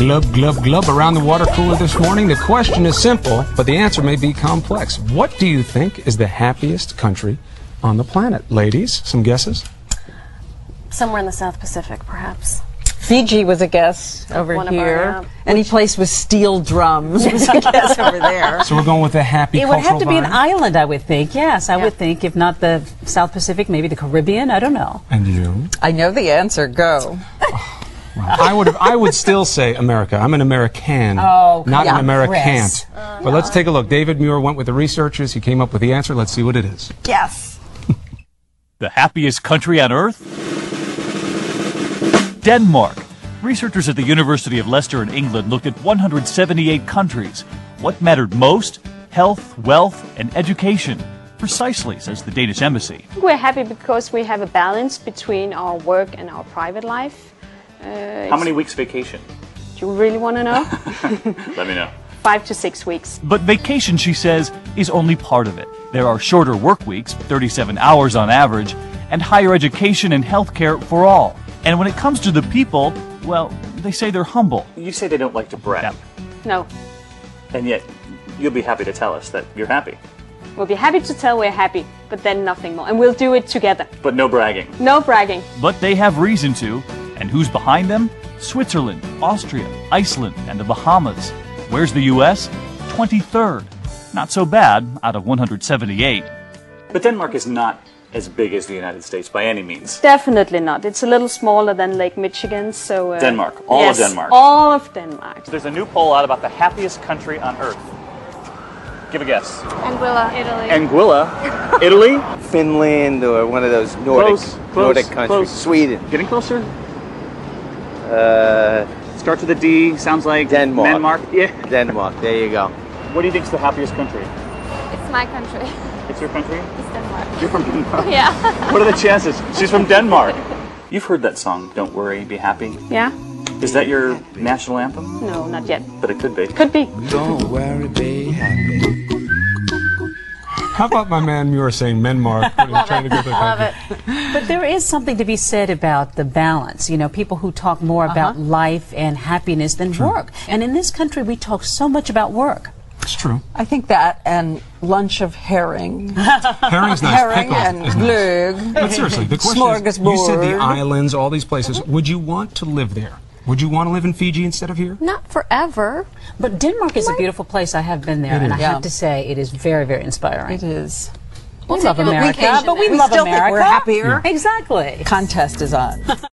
Glub, glub, glub around the water cooler this morning. The question is simple, but the answer may be complex. What do you think is the happiest country on the planet? Ladies, some guesses? Somewhere in the South Pacific, perhaps. Fiji was a guess over One of here. our, Any place with steel drums was a guess over there. So we're going with a happy It would cultural have to be an vibe? island, I would think. Yes, I would think. If not the South Pacific, maybe the Caribbean. I don't know. And you? I know the answer. Go. I would still say America. I'm an American, not yeah, an Americant. Chris. But let's take a look. David Muir went with the researchers. He came up with the answer. Let's see what it is. Yes. The happiest country on earth? Denmark. Researchers at the University of Leicester in England looked at 178 countries. What mattered most? Health, wealth, and education. Precisely, says the Danish embassy. We're happy because we have a balance between our work and our private life. How many weeks vacation? Do you really want to know? Let me know. 5 to 6 weeks. But vacation, she says, is only part of it. There are shorter work weeks, 37 hours on average, and higher education and healthcare for all. And when it comes to the people, well, they say they're humble. You say they don't like to brag, No. and yet you'll be happy to tell us that you're happy. We'll be happy to tell we're happy, but then nothing more. And we'll do it together. But no bragging. No bragging. But they have reason to. And who's behind them? Switzerland, Austria, Iceland, and the Bahamas. Where's the U.S.? 23rd. Not so bad out of 178. But Denmark is not as big as the United States by any means. Definitely not. It's a little smaller than Lake Michigan, so... Denmark. All of Denmark. All of Denmark. There's a new poll out about the happiest country on earth. Give a guess. Anguilla, Italy. Anguilla, Italy. Finland or one of those Nordic countries. Close. Sweden. Getting closer. Starts with a D. Sounds like Denmark. Denmark. Yeah. Denmark. There you go. What do you think is the happiest country? It's my country. It's your country? It's Denmark. You're from Denmark. Yeah. What are the chances? She's from Denmark. You've heard that song, Don't Worry, Be Happy. Yeah? Is that your national anthem? No, not yet. But it could be. Could be. Don't worry, be happy. How about my man Muir saying Menmark? Trying to go to the Love country? it. But there is something to be said about the balance. You know, people who talk more about life and happiness than work. And in this country, we talk so much about work. It's true. I think that and lunch of herring. Herring's nice. Herring Pickles and is nice. glögg. But seriously, the question is, you said the Smorgasbord. islands, all these places. Would you want to live there? Would you want to live in Fiji instead of here? Not forever. But Denmark is a beautiful place. I have been there, and I Yeah. have to say it is very, very inspiring. It is. We love take a America, vacation but we there. love still think America. we're happier. Exactly. Contest is on.